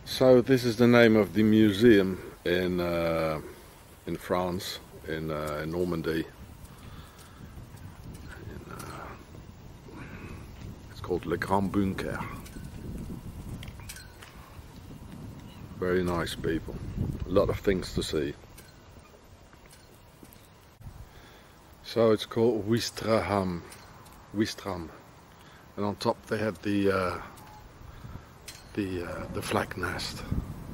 So this is the name of the museum in France, in Normandy. It's called Le Grand Bunker. Very nice people. A lot of things to see. So it's called Ouistreham, and on top they had the flag nest.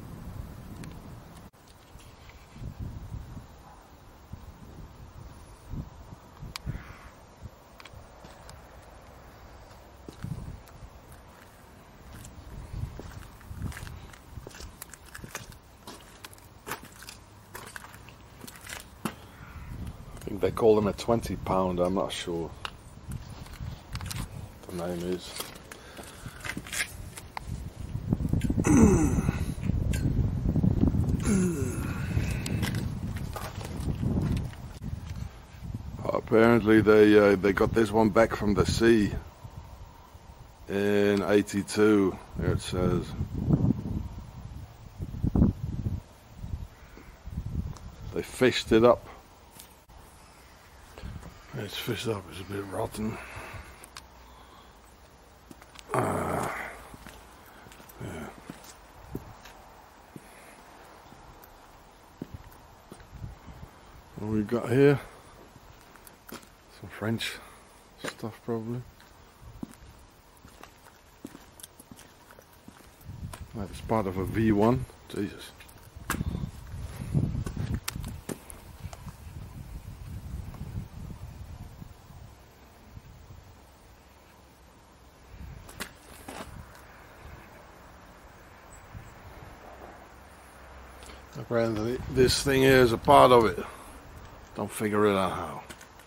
I think they call them a 20-pound, I'm not sure what the name is. Apparently they got this one back from the sea in '82. There it says. They fished it up. It's fished up, it's a bit rotten. Yeah. What we got here? Some French stuff probably. That's part of a V1. Jesus. Apparently this thing here is a part of it. Don't figure it out how.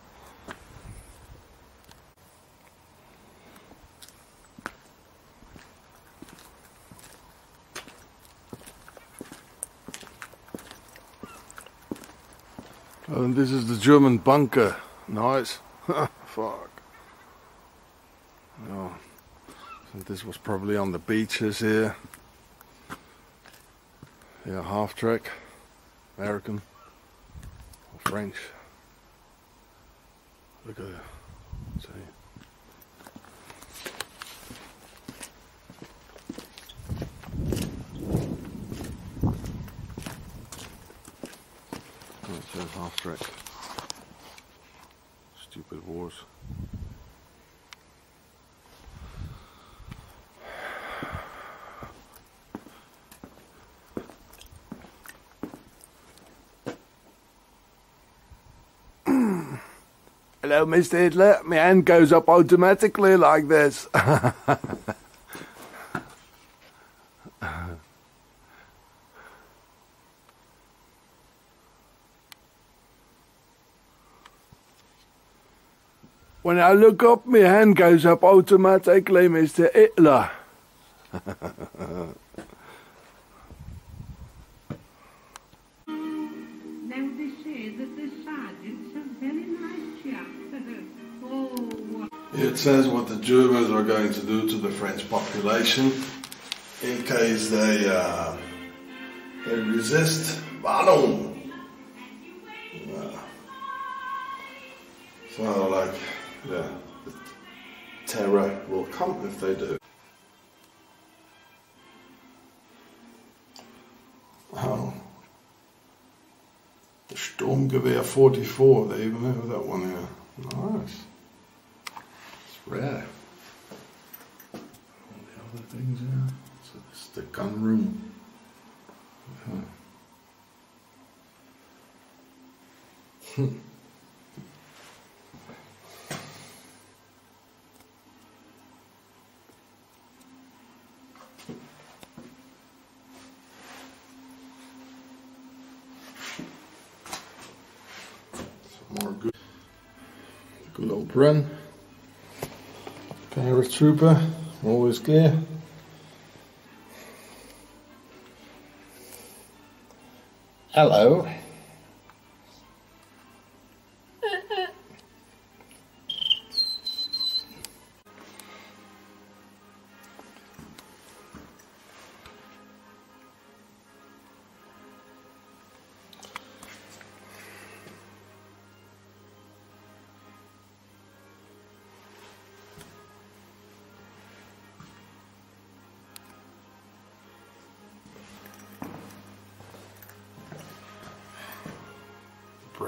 And this is the German bunker. Nice. Fuck. Oh. So this was probably on the beaches here. Yeah, half track. American. Or French. Look at that. See. It says half track. Stupid wars. Hello, Mr. Hitler. My hand goes up automatically like this. When I look up, my hand goes up automatically, Mr. Hitler. Now they say that the sergeant's a very nice chap. Oh. It says what the Germans are going to do to the French population in case they resist. Pardon. So like, yeah, the terror will come if they do. Oh. The Sturmgewehr 44, they even have that one here. Nice. It's rare. All the other things here. So this is the gun room. More good old run. Paratrooper, always clear. Hello.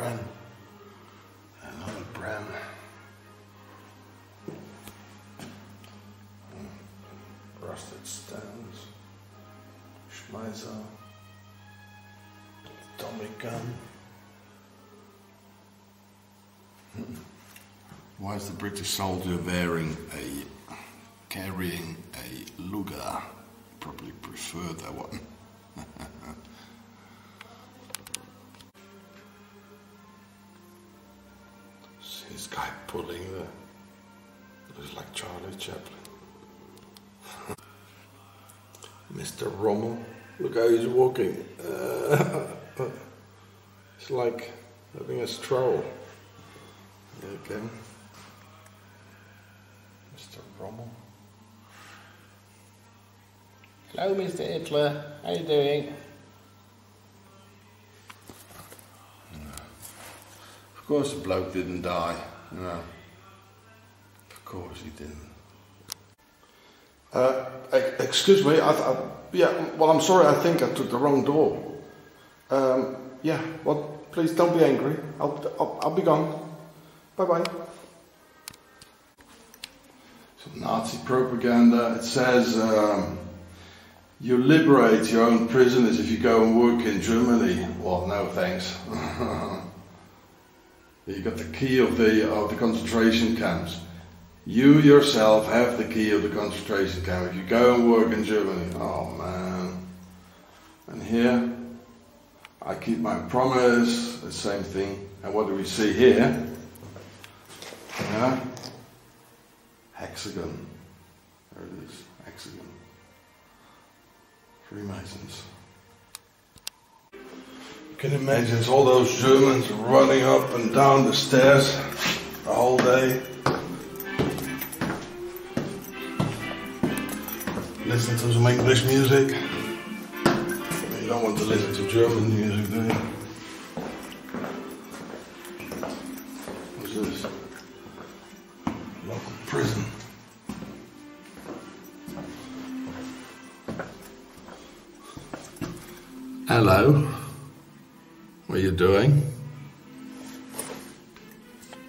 Bren. Another Bren. Rusted stones. Schmeiser. Tommy gun. Why is the British soldier carrying a Luger? Probably prefer that one. See this guy pulling the... Looks like Charlie Chaplin. Mr. Rommel. Look how he's walking. It's like having a stroll. Okay. Mr. Rommel. Hello, Mr. Hitler. How you doing? Of course the bloke didn't die. No. Of course he didn't. Excuse me, yeah, well I'm sorry, I think I took the wrong door. Yeah, well please don't be angry. I'll be gone. Bye-bye. Some Nazi propaganda. It says you liberate your own prisoners if you go and work in Germany. Well, no thanks. You got the key of the concentration camps. You yourself have the key of the concentration camp if you go and work in Germany. Oh man. And here, I keep my promise, the same thing. And what do we see here? Yeah? Hexagon. There it is, hexagon. Freemasons. You can imagine it's all those Germans running up and down the stairs the whole day. Listen to some English music. You don't want to listen to German music, do you? What's this? Local prison. Hello. What are you doing?